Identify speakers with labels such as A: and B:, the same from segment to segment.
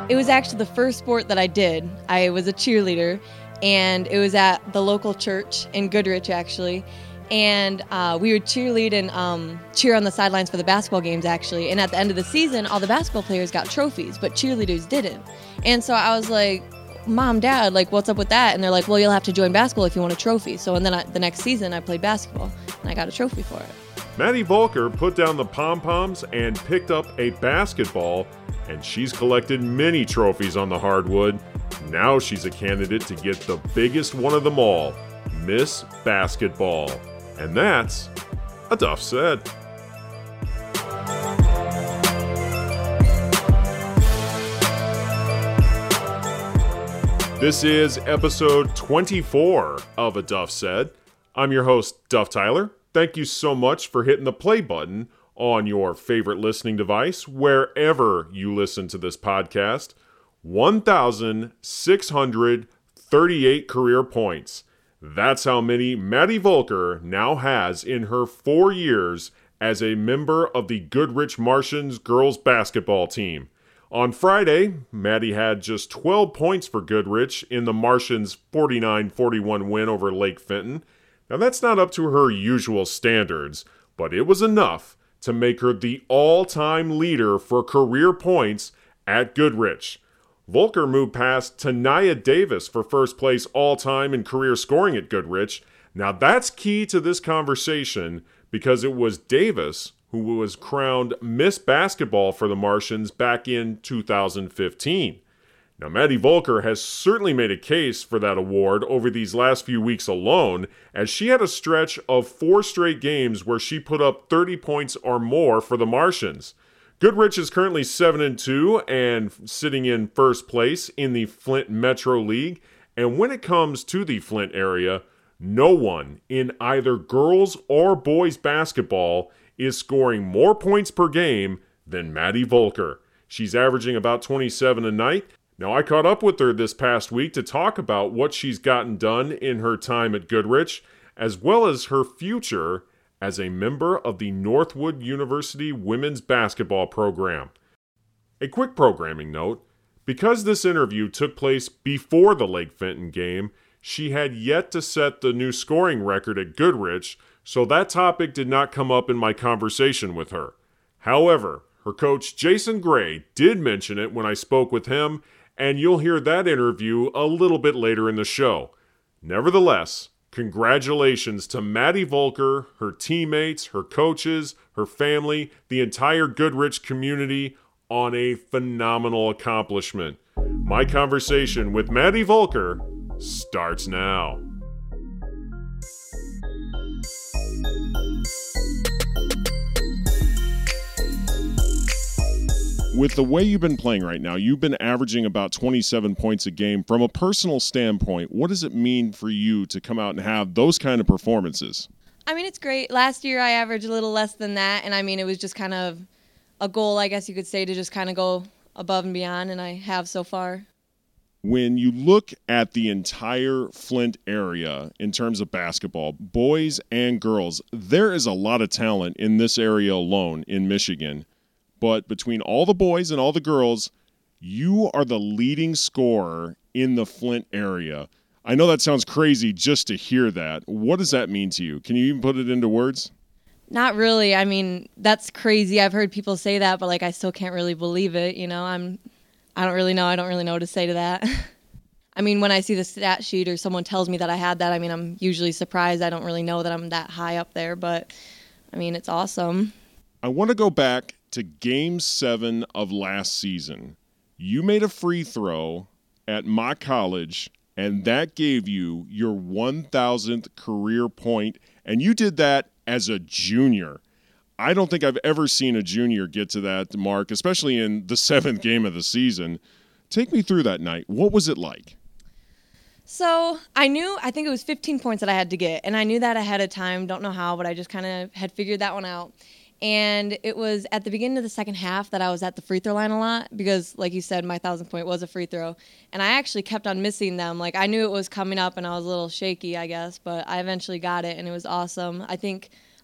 A: It was actually the first sport that I did. I was a cheerleader, and it was at the local church in Goodrich, actually. And we would cheerlead and cheer on the sidelines for the basketball games, actually. And at the end of the season, all the basketball players got trophies, but cheerleaders didn't. And so I was like, Mom, Dad, like, what's up with that? And they're like, well, you'll have to join basketball if you want a trophy. So and then the next season, I played basketball, and I got a trophy for it.
B: Maddie Volker put down the pom-poms and picked up a basketball, and she's collected many trophies on the hardwood. Now she's a candidate to get the biggest one of them all, Miss Basketball. And that's a Duff Said. This is episode 24 of A Duff Said. I'm your host, Duff Tyler. Thank you so much for hitting the play button on your favorite listening device, wherever you listen to this podcast. 1,638 career points. That's how many Maddie Volker now has in her 4 years as a member of the Goodrich Martians girls basketball team. On Friday, Maddie had just 12 points for Goodrich in the Martians' 49-41 win over Lake Fenton. Now that's not up to her usual standards, but it was enough to make her the all-time leader for career points at Goodrich. Volker moved past Tanaya Davis for first place all-time in career scoring at Goodrich. Now that's key to this conversation because it was Davis who was crowned Miss Basketball for the Martians back in 2015. Now Maddie Volker has certainly made a case for that award over these last few weeks alone, as she had a stretch of 4 straight games where she put up 30 points or more for the Martians. Goodrich is currently 7-2 and sitting in first place in the Flint Metro League. And when it comes to the Flint area, no one in either girls or boys basketball is scoring more points per game than Maddie Volker. She's averaging about 27 a night. Now, I caught up with her this past week to talk about what she's gotten done in her time at Goodrich, as well as her future as a member of the Northwood University women's basketball program. A quick programming note, because this interview took place before the Lake Fenton game, she had yet to set the new scoring record at Goodrich, so that topic did not come up in my conversation with her. However, her coach Jason Gray did mention it when I spoke with him, and you'll hear that interview a little bit later in the show. Nevertheless, congratulations to Maddie Volker, her teammates, her coaches, her family, the entire Goodrich community on a phenomenal accomplishment. My conversation with Maddie Volker starts now. With the way you've been playing right now, you've been averaging about 27 points a game. From a personal standpoint, what does it mean for you to come out and have those kind of performances?
A: I mean, it's great. Last year I averaged a little less than that, and I mean, it was just kind of a goal, I guess you could say, to just kind of go above and beyond, and I have so far.
B: When you look at the entire Flint area in terms of basketball, boys and girls, there is a lot of talent in this area alone in Michigan. But between all the boys and all the girls, you are the leading scorer in the Flint area. I know that sounds crazy just to hear that. What does that mean to you? Can you even put it into words?
A: Not really. I mean, that's crazy. I've heard people say that, but like I still can't really believe it. You know, I don't really know what to say to that. I mean, when I see the stat sheet or someone tells me that I had that, I mean, I'm usually surprised. I don't really know that I'm that high up there, but I mean, it's awesome.
B: I want to go back to Game 7 of last season. You made a free throw at Mott College, and that gave you your 1,000th career point, and you did that as a junior. I don't think I've ever seen a junior get to that mark, especially in the 7th game of the season. Take me through that night. What was it like?
A: So I think it was 15 points that I had to get, and I knew that ahead of time. Don't know how, but I just kind of had figured that one out. And it was at the beginning of the second half that I was at the free throw line a lot because, like you said, my 1,000th point was a free throw. And I actually kept on missing them. Like, I knew it was coming up, and I was a little shaky, I guess, but I eventually got it, and it was awesome. I think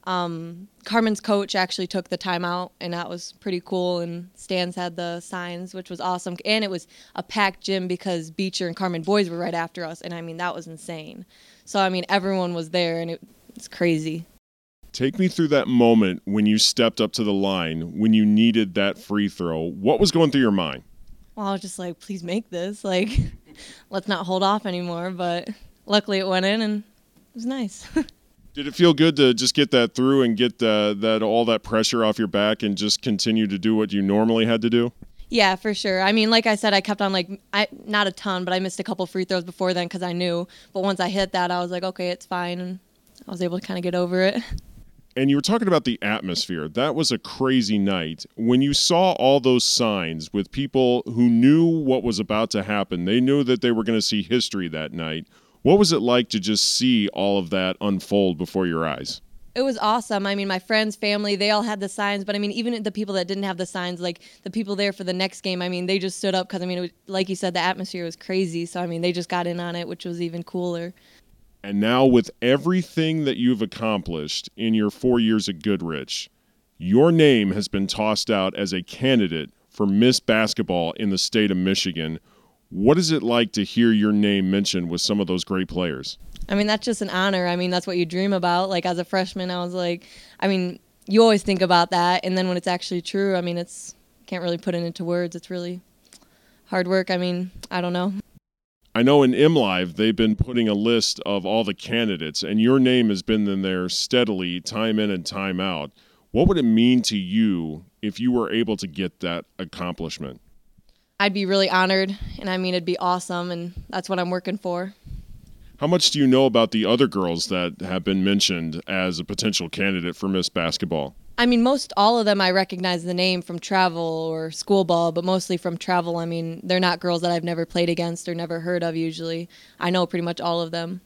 A: Carmen's coach actually took the timeout, and that was pretty cool. And Stans had the signs, which was awesome. And it was a packed gym because Beecher and Carmen boys were right after us. And, I mean, that was insane. So, I mean, everyone was there, and it's crazy.
B: Take me through that moment when you stepped up to the line, when you needed that free throw. What was going through your mind?
A: Well, I was just like, please make this. Like, let's not hold off anymore. But luckily it went in, and it was nice.
B: Did it feel good to just get that through and get all that pressure off your back and just continue to do what you normally had to do?
A: Yeah, for sure. I mean, like I said, I kept on, not a ton, but I missed a couple free throws before then because I knew. But once I hit that, I was like, okay, it's fine. And I was able to kind of get over it.
B: And you were talking about the atmosphere. That was a crazy night. When you saw all those signs with people who knew what was about to happen, they knew that they were going to see history that night. What was it like to just see all of that unfold before your eyes?
A: It was awesome. I mean, my friends, family, they all had the signs. But, I mean, even the people that didn't have the signs, like the people there for the next game, I mean, they just stood up because, I mean, it was, like you said, the atmosphere was crazy. So, I mean, they just got in on it, which was even cooler.
B: And now with everything that you've accomplished in your 4 years at Goodrich, your name has been tossed out as a candidate for Miss Basketball in the state of Michigan. What is it like to hear your name mentioned with some of those great players?
A: I mean, that's just an honor. I mean, that's what you dream about. Like, as a freshman, I was like, I mean, you always think about that. And then when it's actually true, I mean, can't really put it into words. It's really hard work. I mean, I don't know.
B: I know in MLive, they've been putting a list of all the candidates, and your name has been in there steadily, time in and time out. What would it mean to you if you were able to get that accomplishment?
A: I'd be really honored, and I mean, it'd be awesome, and that's what I'm working for.
B: How much do you know about the other girls that have been mentioned as a potential candidate for Miss Basketball?
A: I mean, most all of them I recognize the name from travel or school ball, but mostly from travel. I mean, they're not girls that I've never played against or never heard of usually. I know pretty much all of them.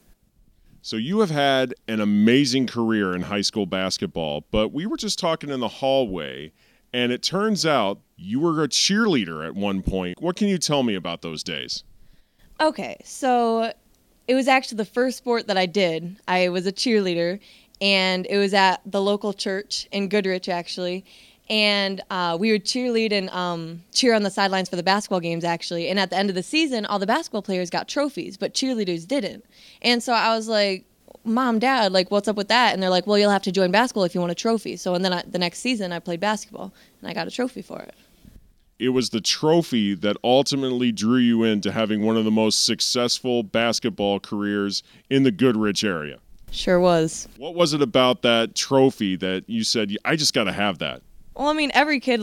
B: So you have had an amazing career in high school basketball, but we were just talking in the hallway, and it turns out you were a cheerleader at one point. What can you tell me about those days?
A: Okay, so it was actually the first sport that I did. I was a cheerleader. And it was at the local church in Goodrich, actually. And we would cheerlead and cheer on the sidelines for the basketball games, actually. And at the end of the season, all the basketball players got trophies, but cheerleaders didn't. And so I was like, Mom, Dad, like, what's up with that? And they're like, well, you'll have to join basketball if you want a trophy. So and then the next season, I played basketball, and I got a trophy for it.
B: It was the trophy that ultimately drew you into having one of the most successful basketball careers in the Goodrich area.
A: Sure was.
B: What was it about that trophy that you said, I just got to have that?
A: Well, I mean, every kid,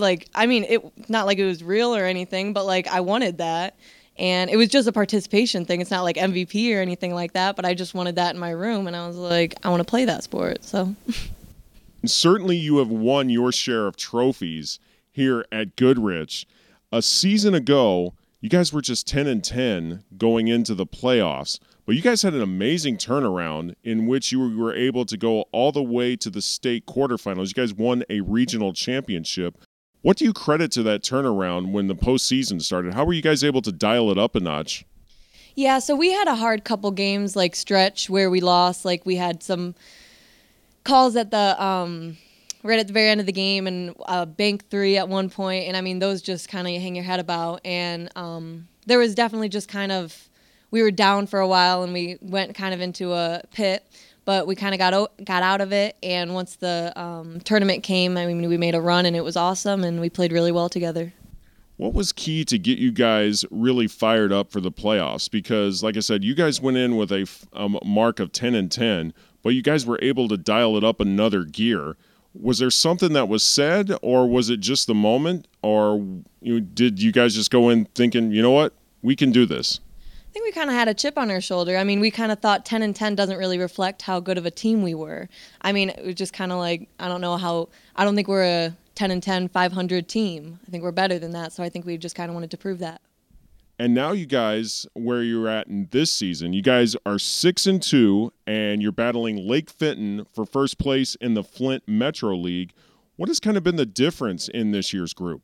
A: it not like it was real or anything, but, I wanted that. And it was just a participation thing. It's not like MVP or anything like that, but I just wanted that in my room, and I was like, I want to play that sport, so.
B: Certainly you have won your share of trophies here at Goodrich. A season ago, you guys were just 10-10 going into the playoffs. But you guys had an amazing turnaround in which you were able to go all the way to the state quarterfinals. You guys won a regional championship. What do you credit to that turnaround when the postseason started? How were you guys able to dial it up a notch?
A: Yeah, so we had a hard couple games, stretch where we lost. We had some calls at the right at the very end of the game and bank three at one point. And, I mean, those just kind of hang your head about. And there was definitely just we were down for a while and we went kind of into a pit, but we kind of got out of it. And once the tournament came, I mean, we made a run and it was awesome and we played really well together.
B: What was key to get you guys really fired up for the playoffs? Because, like I said, you guys went in with a mark of 10-10, but you guys were able to dial it up another gear. Was there something that was said, or was it just the moment, or did you guys just go in thinking, you know what, we can do this?
A: I think we kind of had a chip on our shoulder. I mean, we kind of thought 10-10 doesn't really reflect how good of a team we were. I mean, it was just kind of I don't think we're a 10-10, 500 team. I think we're better than that, so I think we just kind of wanted to prove that.
B: And now you guys, where you're at in this season, you guys are 6-2, and you're battling Lake Fenton for first place in the Flint Metro League. What has kind of been the difference in this year's group?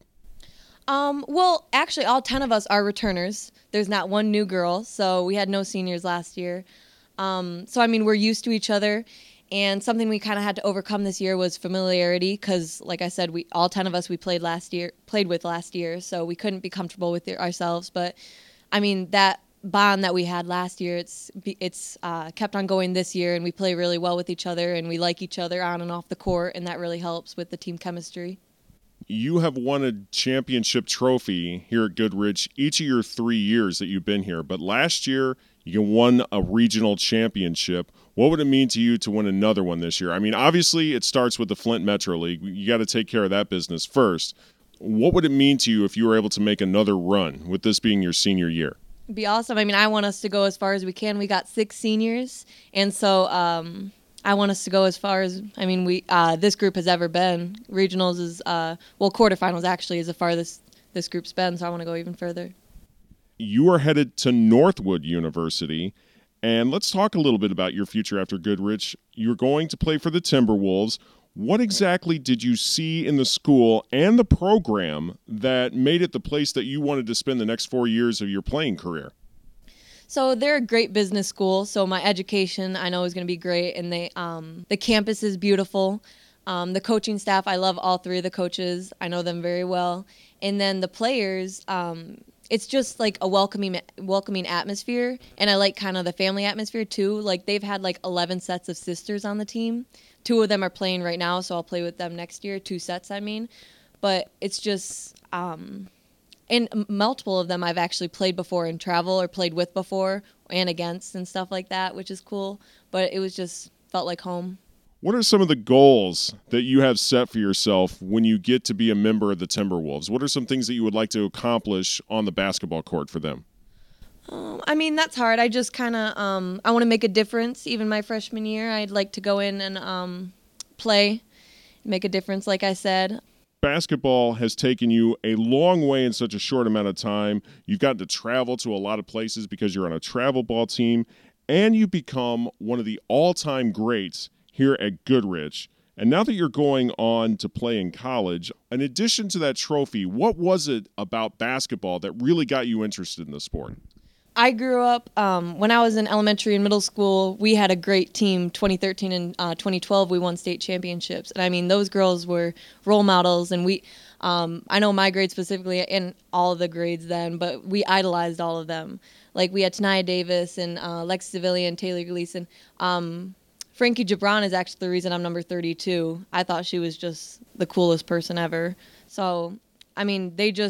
A: Well, actually, all 10 of us are returners. There's not one new girl, so we had no seniors last year. So, I mean, we're used to each other, And something we kind of had to overcome this year was familiarity, because, like I said, we all 10 of us we played with last year, so we couldn't be comfortable with it ourselves. But I mean, that bond that we had last year, it's kept on going this year, and we play really well with each other, and we like each other on and off the court, and that really helps with the team chemistry.
B: You have won a championship trophy here at Goodrich each of your 3 years that you've been here, but last year you won a regional championship. What would it mean to you to win another one this year? I mean, obviously it starts with the Flint Metro League. You got to take care of that business first. What would it mean to you if you were able to make another run with this being your senior year?
A: It'd be awesome. I mean, I want us to go as far as we can. We got 6 seniors, and so I want us to go as far as, I mean, this group has ever been. Regionals is, quarterfinals actually is the farthest this group's been, so I want to go even further.
B: You are headed to Northwood University, and let's talk a little bit about your future after Goodrich. You're going to play for the Timberwolves. What exactly did you see in the school and the program that made it the place that you wanted to spend the next 4 years of your playing career?
A: So they're a great business school, so my education I know is going to be great, and the campus is beautiful. The coaching staff, I love all 3 of the coaches. I know them very well. And then the players, it's just like a welcoming atmosphere, and I like kind of the family atmosphere too. Like, they've had like 11 sets of sisters on the team. 2 of them are playing right now, so I'll play with them next year. 2 sets, I mean. But it's just, and multiple of them I've actually played before in travel, or played with before and against and stuff like that, which is cool. But it was just felt like home.
B: What are some of the goals that you have set for yourself when you get to be a member of the Timberwolves? What are some things that you would like to accomplish on the basketball court for them?
A: I mean, that's hard. I just kind of, I want to make a difference. Even my freshman year, I'd like to go in and play, make a difference, like I said.
B: Basketball has taken you a long way in such a short amount of time. You've gotten to travel to a lot of places because you're on a travel ball team, and you've become one of the all-time greats here at Goodrich. And now that you're going on to play in college, in addition to that trophy, what was it about basketball that really got you interested in the sport?
A: I grew up, when I was in elementary and middle school, we had a great team. 2013 and 2012, we won state championships. And I mean, those girls were role models, and I know my grade specifically, and all of the grades then, but we idolized all of them. Like, we had Tania Davis and Lexi Sevilla and Taylor Gleason. Frankie Gibran is actually the reason I'm number 32. I thought she was just the coolest person ever. So, I mean,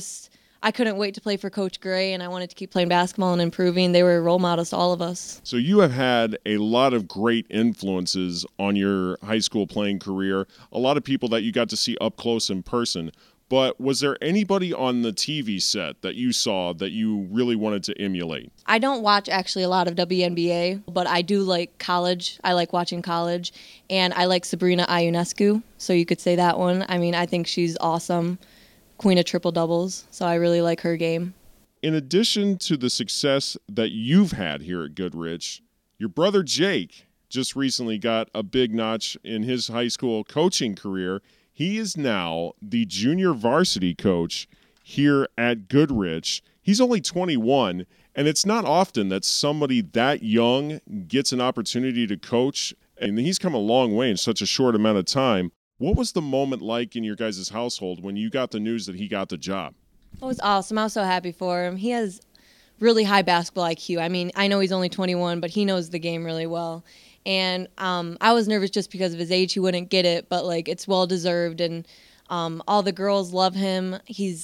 A: I couldn't wait to play for Coach Gray, and I wanted to keep playing basketball and improving. They were role models to all of us.
B: So you have had a lot of great influences on your high school playing career, a lot of people that you got to see up close in person. But was there anybody on the TV set that you saw that you really wanted to emulate?
A: I don't watch actually a lot of WNBA, but I do like college. I like watching college, and I like Sabrina Ionescu, so you could say that one. I mean, I think she's awesome. Queen of triple doubles, so I really like her game.
B: In addition to the success that you've had here at Goodrich, your brother Jake just recently got a big notch in his high school coaching career. He is now the junior varsity coach here at Goodrich. He's only 21, and it's not often that somebody that young gets an opportunity to coach, and he's come a long way in such a short amount of time. What was the moment like in your guys' household when you got the news that he got the job?
A: It was awesome. I was so happy for him. He has really high basketball IQ. I mean, I know he's only 21, but he knows the game really well. And I was nervous just because of his age. He wouldn't get it, but like, it's well deserved. And all the girls love him.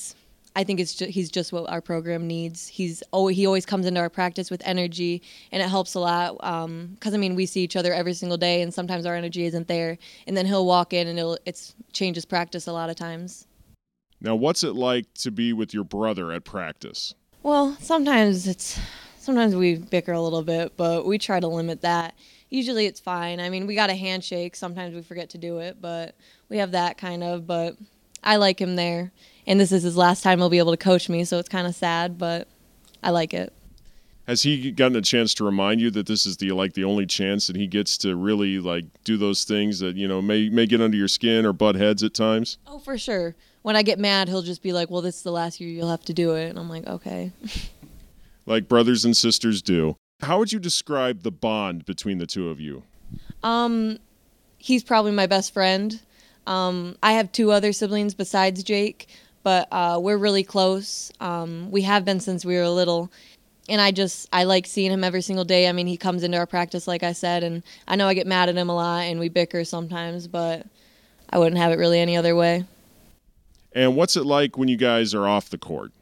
A: I think he's just what our program needs. He always comes into our practice with energy, and it helps a lot. Because I mean, we see each other every single day, and sometimes our energy isn't there. And then he'll walk in, and it changes practice a lot of times.
B: Now, what's it like to be with your brother at practice?
A: Well, sometimes we bicker a little bit, but we try to limit that. Usually it's fine. I mean, we got a handshake. Sometimes we forget to do it, but we have that kind of. But I like him there, and this is his last time he'll be able to coach me, so it's kind of sad, but I like it.
B: Has he gotten a chance to remind you that this is the only chance that he gets to really do those things that may get under your skin or butt heads at times?
A: Oh, for sure. When I get mad, he'll just be like, "Well, this is the last year you'll have to do it," and I'm like, "Okay."
B: Like brothers and sisters do. How would you describe the bond between the two of you?
A: he's probably my best friend. I have 2 other siblings besides Jake, but we're really close. We have been since we were little. And I like seeing him every single day. I mean, he comes into our practice, like I said, and I know I get mad at him a lot and we bicker sometimes, but I wouldn't have it really any other way.
B: And what's it like when you guys are off the court?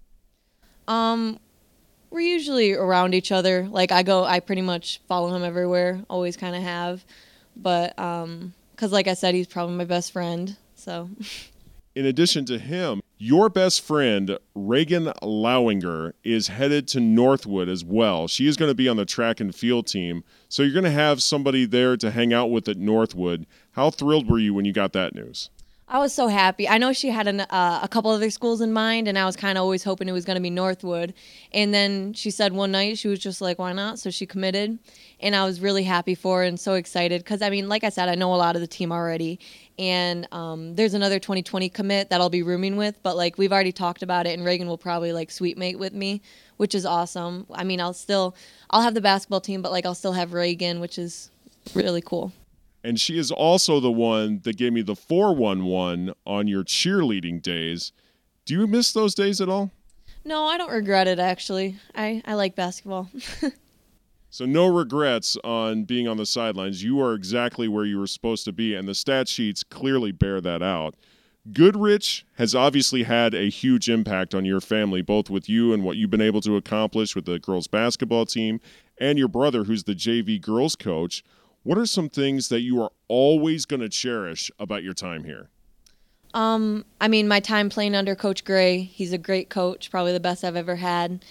A: We're usually around each other. Like I pretty much follow him everywhere, always kind of have. But, 'cause like I said, he's probably my best friend, so.
B: In addition to him, your best friend, Reagan Lowinger, is headed to Northwood as well. She is going to be on the track and field team, so you're going to have somebody there to hang out with at Northwood. How thrilled were you when you got that news?
A: I was so happy. I know she had a couple other schools in mind, and I was kind of always hoping it was going to be Northwood. And then she said one night, she was just like, why not? So she committed, and I was really happy for her and so excited because, I mean, like I said, I know a lot of the team already. And there's another 2020 commit that I'll be rooming with, but, like, we've already talked about it, and Reagan will probably, like, suite mate with me, which is awesome. I mean, I'll have the basketball team, but, like, I'll still have Reagan, which is really cool.
B: And she is also the one that gave me the 411 on your cheerleading days. Do you miss those days at all?
A: No, I don't regret it, actually. I like basketball.
B: So no regrets on being on the sidelines. You are exactly where you were supposed to be, and the stat sheets clearly bear that out. Goodrich has obviously had a huge impact on your family, both with you and what you've been able to accomplish with the girls' basketball team and your brother, who's the JV girls coach. What are some things that you are always going to cherish about your time here?
A: I mean, my time playing under Coach Gray. He's a great coach, probably the best I've ever had.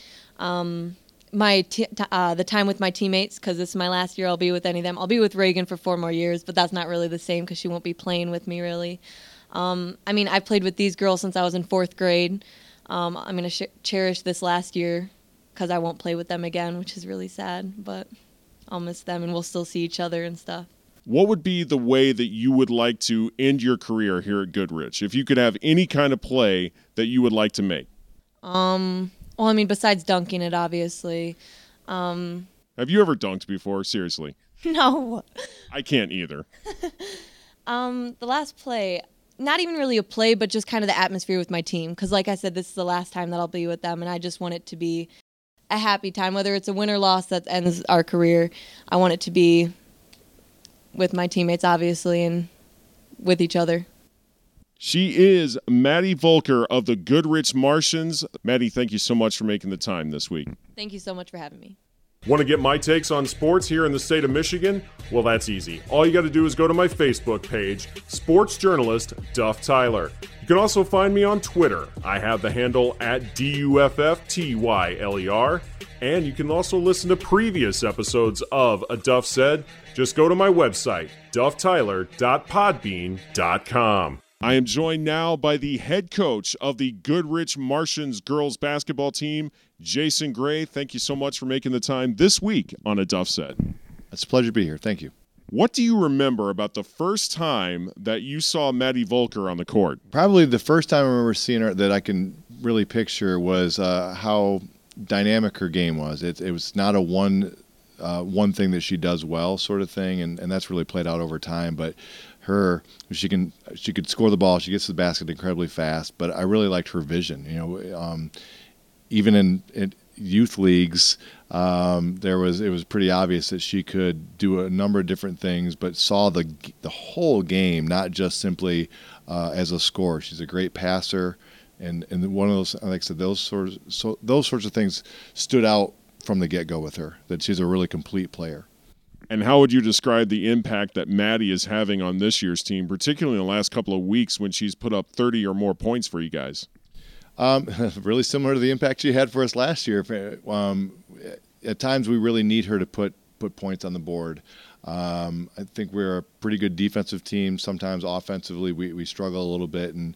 A: The time with my teammates, because this is my last year I'll be with any of them. I'll be with Reagan for 4 more years, but that's not really the same because she won't be playing with me, really. I mean, I played with these girls since I was in 4th grade. I'm going to cherish this last year because I won't play with them again, which is really sad, but I'll miss them, and we'll still see each other and stuff.
B: What would be the way that you would like to end your career here at Goodrich? If you could have any kind of play that you would like to make?
A: Well, I mean, besides dunking it, obviously.
B: Have you ever dunked before? Seriously.
A: No.
B: I can't either.
A: The last play, not even really a play, but just kind of the atmosphere with my team. Because like I said, this is the last time that I'll be with them, and I just want it to be a happy time, whether it's a win or loss that ends our career. I want it to be with my teammates, obviously, and with each other.
B: She is Maddie Volker of the Goodrich Martians. Maddie, thank you so much for making the time this week.
A: Thank you so much for having me.
B: Want to get my takes on sports here in the state of Michigan? Well, that's easy. All you got to do is go to my Facebook page, sports journalist Duff Tyler. You can also find me on Twitter. I have the handle at DUFFTYLER. And you can also listen to previous episodes of A Duff Said. Just go to my website, dufftyler.podbean.com. I am joined now by the head coach of the Goodrich Martians girls basketball team, Jason Gray. Thank you so much for making the time this week on A Duff Said.
C: It's a pleasure to be here. Thank you.
B: What do you remember about the first time that you saw Maddie Volker on the court?
C: Probably the first time I remember seeing her that I can really picture was how dynamic her game was. It was not a one thing that she does well sort of thing, and that's really played out over time. But she could score the ball. She gets to the basket incredibly fast. But I really liked her vision. You know, even in youth leagues, it was pretty obvious that she could do a number of different things, but saw the whole game, not just simply as a scorer. She's a great passer, and one of those, like I said, those sorts of things stood out from the get-go with her. That she's a really complete player.
B: And how would you describe the impact that Maddie is having on this year's team, particularly in the last couple of weeks when she's put up 30 or more points for you guys?
C: Really similar to the impact she had for us last year. At times we really need her to put points on the board. I think we're a pretty good defensive team. Sometimes offensively we struggle a little bit, and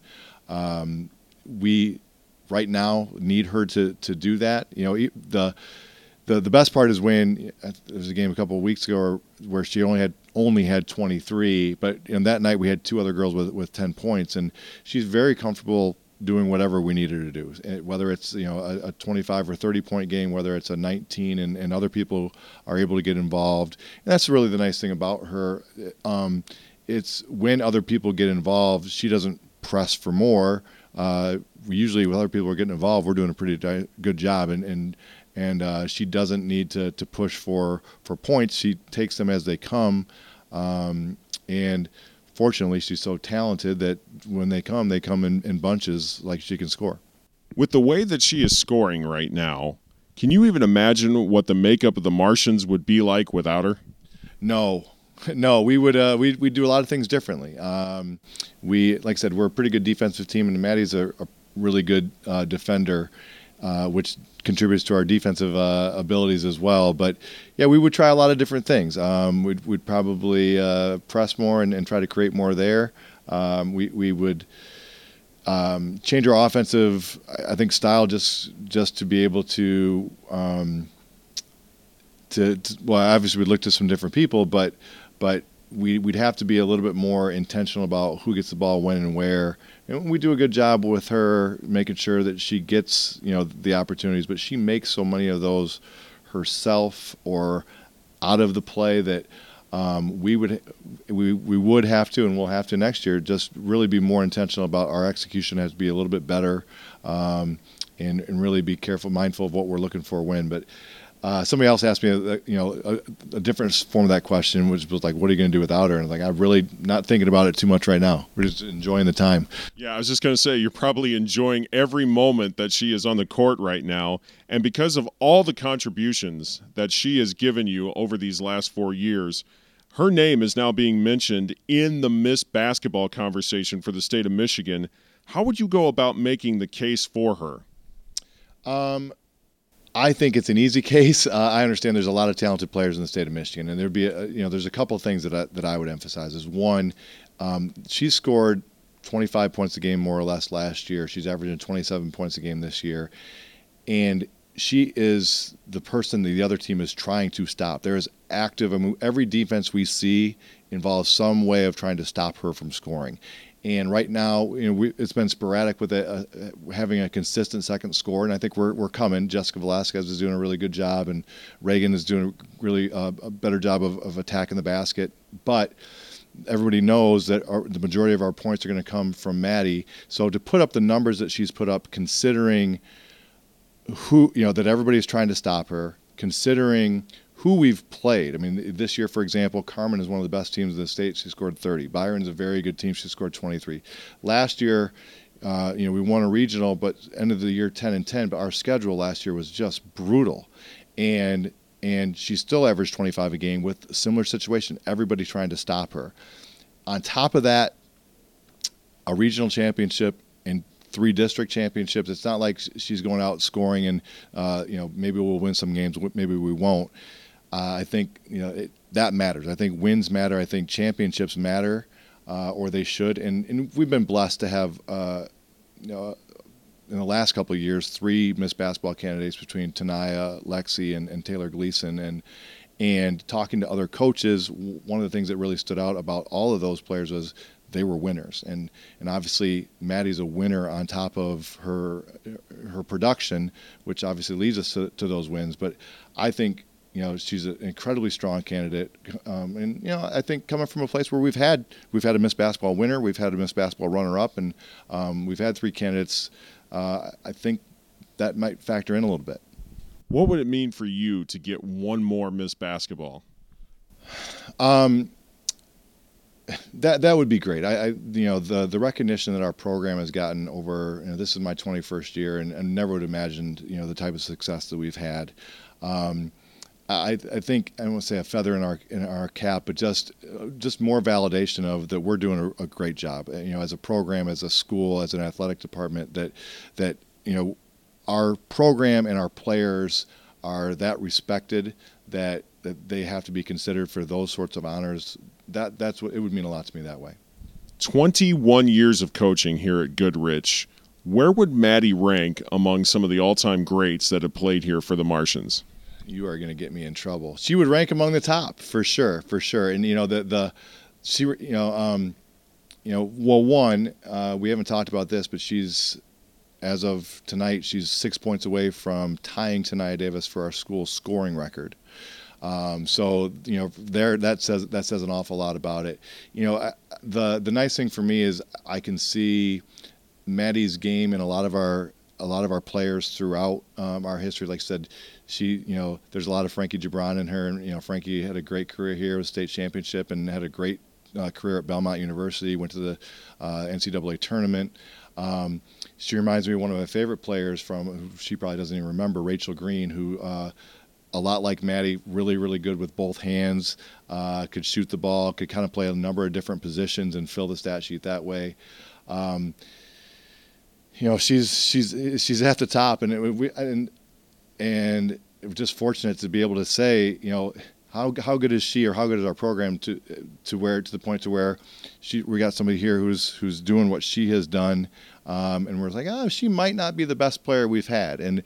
C: we right now need her to do that. You know, the best part is when there was a game a couple of weeks ago where she only had 23, but that night we had 2 other girls with 10 points, and she's very comfortable doing whatever we need her to do, whether it's a 25 or 30 point game, whether it's a 19, and other people are able to get involved. And that's really the nice thing about her. It's when other people get involved, she doesn't press for more. Usually, when other people are getting involved, we're doing a pretty good job, and she doesn't need to push for points. She takes them as they come, and fortunately, she's so talented that when they come in bunches, like she can score.
B: With the way that she is scoring right now, can you even imagine what the makeup of the Martians would be like without her?
C: No, we would we do a lot of things differently. Like I said, we're a pretty good defensive team, and Maddie's a really good defender, which contributes to our defensive abilities as well. But yeah, we would try a lot of different things. We'd probably press more and try to create more there. We would change our offensive, I think, style just to be able to well, obviously we'd look to some different people, but we'd have to be a little bit more intentional about who gets the ball when and where. And we do a good job with her making sure that she gets the opportunities, but she makes so many of those herself or out of the play that we would have to, and we'll have to next year, just really be more intentional about our execution. Has to be a little bit better, and really be mindful of what we're looking for when. But somebody else asked me, a different form of that question, which was like, "What are you going to do without her?" And I'm really not thinking about it too much right now. We're just enjoying the time.
B: Yeah, I was just going to say, you're probably enjoying every moment that she is on the court right now, and because of all the contributions that she has given you over these last 4 years, her name is now being mentioned in the Miss Basketball conversation for the state of Michigan. How would you go about making the case for her?
C: I think it's an easy case. I understand there's a lot of talented players in the state of Michigan, and there'd be there's a couple of things that I would emphasize. Is one, she scored 25 points a game more or less last year. She's averaging 27 points a game this year, and she is the person that the other team is trying to stop. There is active. Every defense we see involves some way of trying to stop her from scoring. And right now, it's been sporadic with having a consistent second score, and I think we're coming. Jessica Velasquez is doing a really good job, and Reagan is doing really a better job of attacking the basket. But everybody knows that the majority of our points are going to come from Maddie. So to put up the numbers that she's put up, considering that everybody's trying to stop her, considering who we've played. I mean, this year, for example, Carmen is one of the best teams in the state. She scored 30. Byron's a very good team. She scored 23. Last year, we won a regional, but end of the year 10-10. But our schedule last year was just brutal, and she still averaged 25 a game with a similar situation. Everybody trying to stop her. On top of that, a regional championship and 3 district championships. It's not like she's going out scoring and maybe we'll win some games, maybe we won't. I think that matters. I think wins matter. I think championships matter, or they should. And we've been blessed to have in the last couple of years 3 Miss Basketball candidates between Tanaya, Lexi, and Taylor Gleason. And talking to other coaches, one of the things that really stood out about all of those players was they were winners, and obviously Maddie's a winner on top of her production, which obviously leads us to those wins. But I think she's an incredibly strong candidate, and I think coming from a place where we've had a Miss Basketball winner, we've had a Miss Basketball runner-up, and we've had 3 candidates. I think that might factor in a little bit.
B: What would it mean for you to get one more Miss Basketball?
C: That would be great. The recognition that our program has gotten over, this is my 21st year, and never would have imagined, the type of success that we've had. I think, I don't want to say a feather in our cap, but just more validation of that we're doing a great job. As a program, as a school, as an athletic department, that our program and our players are that respected that they have to be considered for those sorts of honors. That's what it would mean a lot to me that way.
B: 21 years of coaching here at Goodrich. Where would Maddie rank among some of the all-time greats that have played here for the Martians?
C: You are going to get me in trouble. She would rank among the top for sure. And we haven't talked about this, but she's as of tonight, she's 6 points away from tying Tenaya Davis for our school scoring record. So that says an awful lot about it. The nice thing for me is I can see Maddie's game in a lot of our players throughout our history. Like I said, there's a lot of Frankie Gibran in her, and Frankie had a great career here with state championship and had a great career at Belmont University. Went to the NCAA tournament. She reminds me of one of my favorite players who she probably doesn't even remember, Rachel Green, who a lot like Maddie, really, really good with both hands, could shoot the ball, could kind of play a number of different positions and fill the stat sheet that way. She's at the top, and we're just fortunate to be able to say, how good is she, or how good is our program to the point to where we got somebody here who's doing what she has done, and we're like, she might not be the best player we've had, and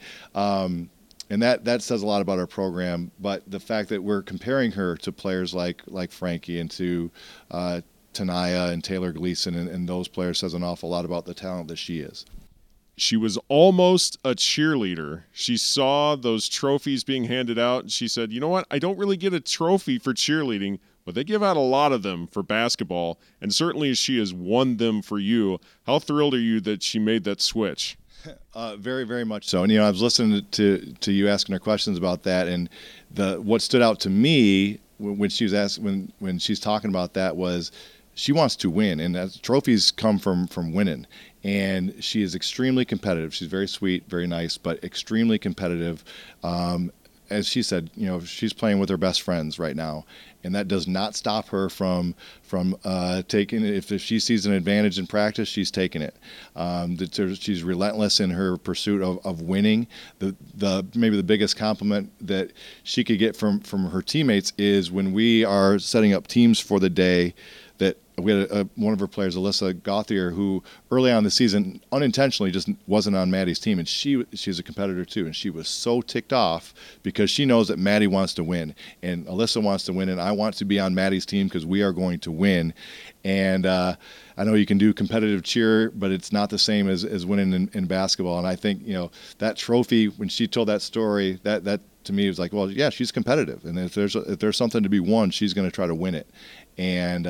C: that says a lot about our program. But the fact that we're comparing her to players like Frankie and to Tenaya and Taylor Gleason and those players says an awful lot about the talent that she is.
B: She was almost a cheerleader. She saw those trophies being handed out, and she said, you know what, I don't really get a trophy for cheerleading, but they give out a lot of them for basketball, and certainly she has won them for you. How thrilled are you that she made that switch?
C: Very, very much so. And I was listening to you asking her questions about that, and what stood out to me when she was asked, when she's talking about that, was she wants to win, and trophies come from winning. And she is extremely competitive. She's very sweet, very nice, but extremely competitive. As she said, she's playing with her best friends right now, and that does not stop her from taking it. If she sees an advantage in practice, she's taking it. She's relentless in her pursuit of winning. Maybe the biggest compliment that she could get from her teammates is when we are setting up teams for the day, that we had one of her players, Alyssa Gauthier, who early on in the season unintentionally just wasn't on Maddie's team, and she's a competitor too, and she was so ticked off because she knows that Maddie wants to win, and Alyssa wants to win, and I want to be on Maddie's team because we are going to win. And I know you can do competitive cheer, but it's not the same as winning in basketball. And I think that trophy, when she told that story, that to me was like, well, yeah, she's competitive, and if there's something to be won, she's going to try to win it. And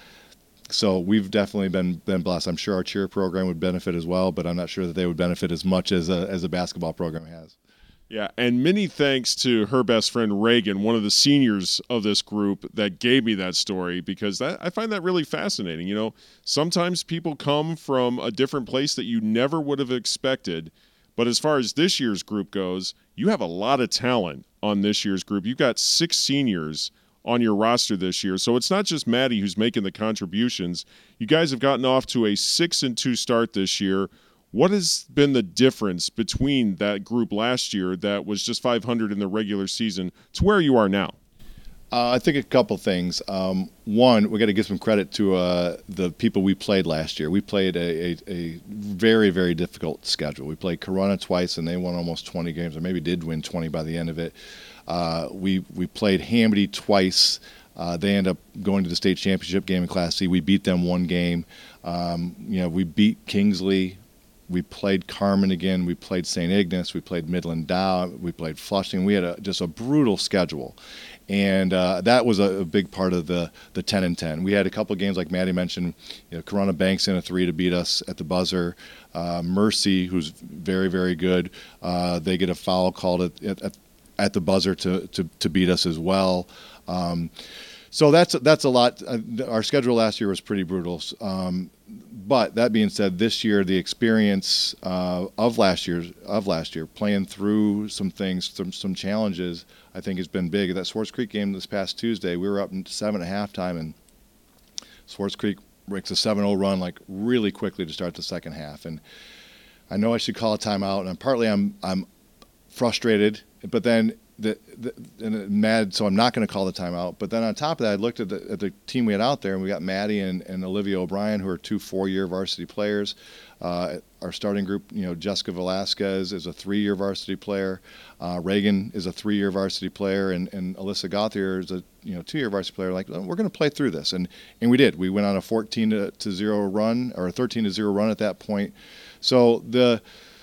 C: so we've definitely been blessed. I'm sure our cheer program would benefit as well, but I'm not sure that they would benefit as much as a basketball program has.
B: Yeah, and many thanks to her best friend Reagan, one of the seniors of this group, that gave me that story, because I find that really fascinating. Sometimes people come from a different place that you never would have expected, but as far as this year's group goes, you have a lot of talent on this year's group. You've got 6 seniors on your roster this year, so it's not just Maddie who's making the contributions. You guys have gotten off to a 6-2 start this year. What has been the difference between that group last year that was just 500 in the regular season to where you are now?
C: I think a couple things. One, we got to give some credit to the people we played last year. We played a very, very difficult schedule. We played Corona twice, and they won almost 20 games, or maybe did win 20 by the end of it. We played Hamity twice. They end up going to the state championship game in Class C. We beat them one game. We beat Kingsley. We played Carmen again. We played St. Ignace. We played Midland Dow. We played Flushing. We had just a brutal schedule. And that was a big part of the 10-10. We had a couple of games, like Maddie mentioned, Corona banks in a 3 to beat us at the buzzer. Mercy, who's very, very good, they get a foul called at the buzzer to beat us as well. So that's a lot. Our schedule last year was pretty brutal. But that being said, this year the experience of last year, playing through some things, some challenges, I think has been big. That Swartz Creek game this past Tuesday, we were up 7 at halftime, and Swartz Creek breaks a 7-0 run like really quickly to start the second half. And I know I should call a timeout, and I'm frustrated, but then and mad, so I'm not going to call the timeout. But then on top of that, I looked at the team we had out there, and we got Maddie and Olivia O'Brien, who are 2 4-year varsity players. Our starting group, Jessica Velasquez is a 3-year varsity player. Reagan is a 3-year varsity player, and Alyssa Gauthier is a 2-year varsity player. Like, we're going to play through this, and we did. We went on a 14-0 run, or a 13-0 run at that point. So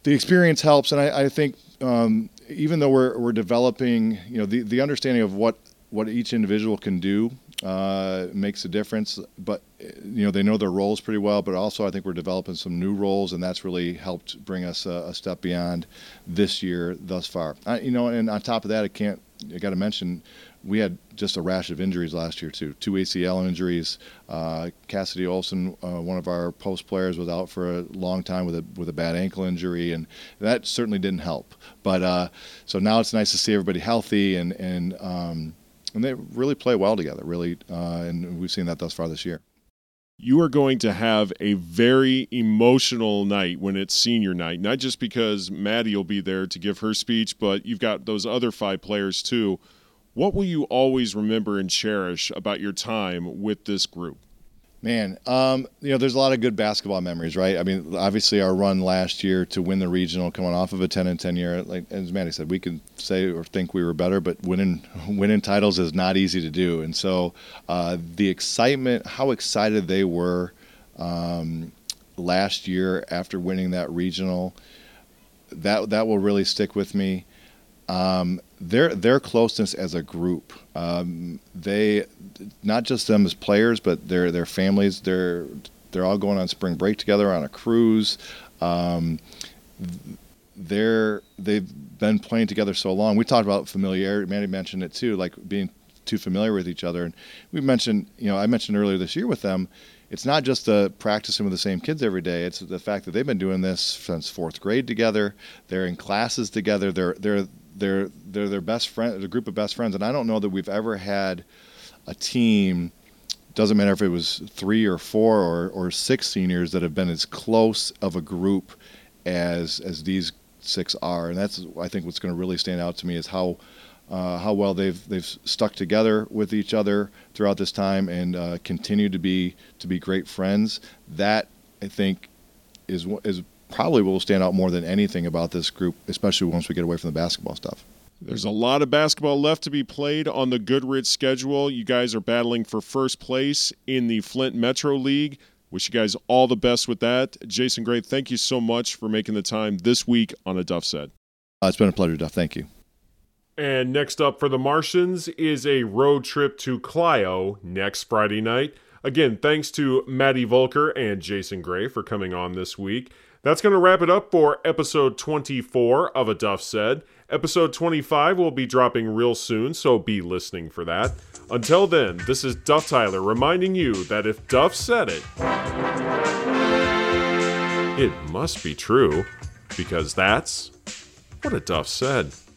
C: the experience helps, and I think even though we're developing, the understanding of what each individual can do makes a difference. But they know their roles pretty well. But also, I think we're developing some new roles, and that's really helped bring us a step beyond this year thus far. And on top of that, I got to mention, we had just a rash of injuries last year too. 2 ACL injuries. Cassidy Olson, one of our post players, was out for a long time with a bad ankle injury, and that certainly didn't help. But so now it's nice to see everybody healthy, and they really play well together, really, and we've seen that thus far this year.
B: You are going to have a very emotional night when it's senior night, not just because Maddie will be there to give her speech, but you've got those other 5 players too. What will you always remember and cherish about your time with this group?
C: Man, there's a lot of good basketball memories, right? I mean, obviously our run last year to win the regional, coming off of a 10-10 year, like as Maddie said, we could say or think we were better, but winning titles is not easy to do. And so the excitement, how excited they were last year after winning that regional, that will really stick with me. Their closeness as a group, they, not just them as players, but their families. They're all going on spring break together on a cruise. They've been playing together so long. We talked about familiarity. Manny mentioned it too, like being too familiar with each other. And we mentioned, I mentioned earlier this year with them, it's not just the practicing with the same kids every day. It's the fact that they've been doing this since 4th grade together. They're in classes together. They're their best friend, a group of best friends. And I don't know that we've ever had a team, doesn't matter if it was 3 or 4 or 6 seniors, that have been as close of a group as these 6 are. And that's, I think, what's going to really stand out to me is how well they've stuck together with each other throughout this time and continue to be great friends. That, I think, is probably what will stand out more than anything about this group, especially once we get away from the basketball stuff.
B: There's a lot of basketball left to be played on the Goodrich schedule. You guys are battling for first place in the Flint Metro League. Wish you guys all the best with that. Jason Gray, thank you so much for making the time this week on A Duff Said.
C: It's been a pleasure, Duff. Thank you.
B: And next up for the Martians is a road trip to Clio next Friday night. Again, thanks to Maddie Volker and Jason Gray for coming on this week. That's going to wrap it up for episode 24 of A Duff Said. Episode 25 will be dropping real soon, so be listening for that. Until then, this is Duff Tyler reminding you that if Duff said it, it must be true, because that's what a Duff said.